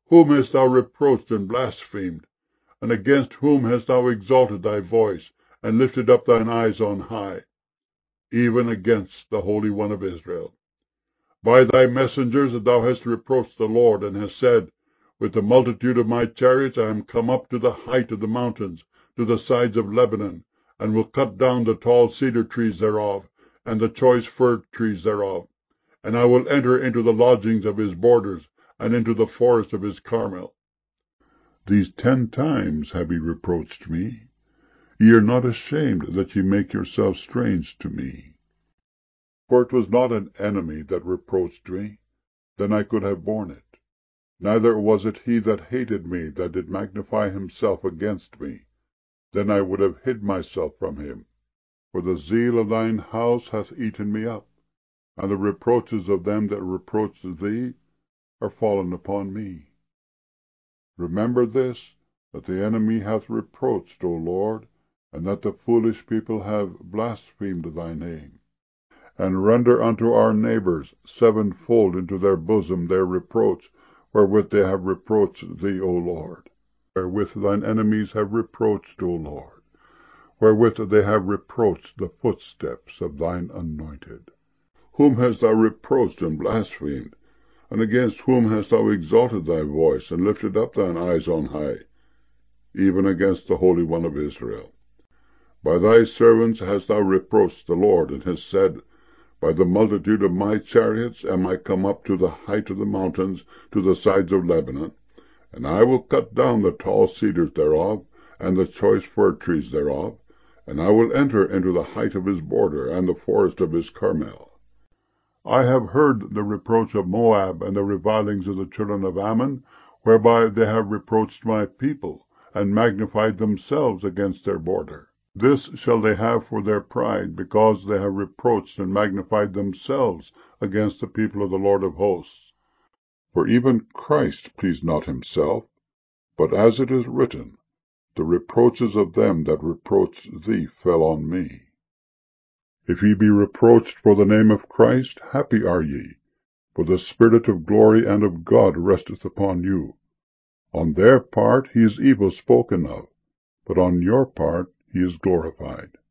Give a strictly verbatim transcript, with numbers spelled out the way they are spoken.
Whom hast thou reproached and blasphemed? And against whom hast thou exalted thy voice, and lifted up thine eyes on high? Even against the Holy One of Israel. By thy messengers thou hast reproached the Lord, and hast said, With the multitude of my chariots I am come up to the height of the mountains, to the sides of Lebanon, and will cut down the tall cedar trees thereof, and the choice fir trees thereof. And I will enter into the lodgings of his borders, and into the forest of his Carmel. These ten times have ye reproached me. Ye are not ashamed that ye make yourselves strange to me. For it was not an enemy that reproached me, then I could have borne it. Neither was it he that hated me that did magnify himself against me, then I would have hid myself from him. For the zeal of thine house hath eaten me up, and the reproaches of them that reproached thee are fallen upon me. Remember this, that the enemy hath reproached, O Lord, and that the foolish people have blasphemed thy name. And render unto our neighbours sevenfold into their bosom their reproach, wherewith they have reproached thee, O Lord, wherewith thine enemies have reproached, O Lord, wherewith they have reproached the footsteps of thine anointed. Whom hast thou reproached and blasphemed? And against whom hast thou exalted thy voice, and lifted up thine eyes on high? Even against the Holy One of Israel. By thy servants hast thou reproached the Lord, and hast said, By the multitude of my chariots am I come up to the height of the mountains, to the sides of Lebanon, and I will cut down the tall cedars thereof, and the choice fir trees thereof, and I will enter into the height of his border, and the forest of his Carmel. I have heard the reproach of Moab, and the revilings of the children of Ammon, whereby they have reproached my people, and magnified themselves against their border. This shall they have for their pride, because they have reproached and magnified themselves against the people of the Lord of hosts. For even Christ pleased not himself, but as it is written, The reproaches of them that reproached thee fell on me. If ye be reproached for the name of Christ, happy are ye, for the Spirit of glory and of God resteth upon you. On their part he is evil spoken of, but on your part he is glorified.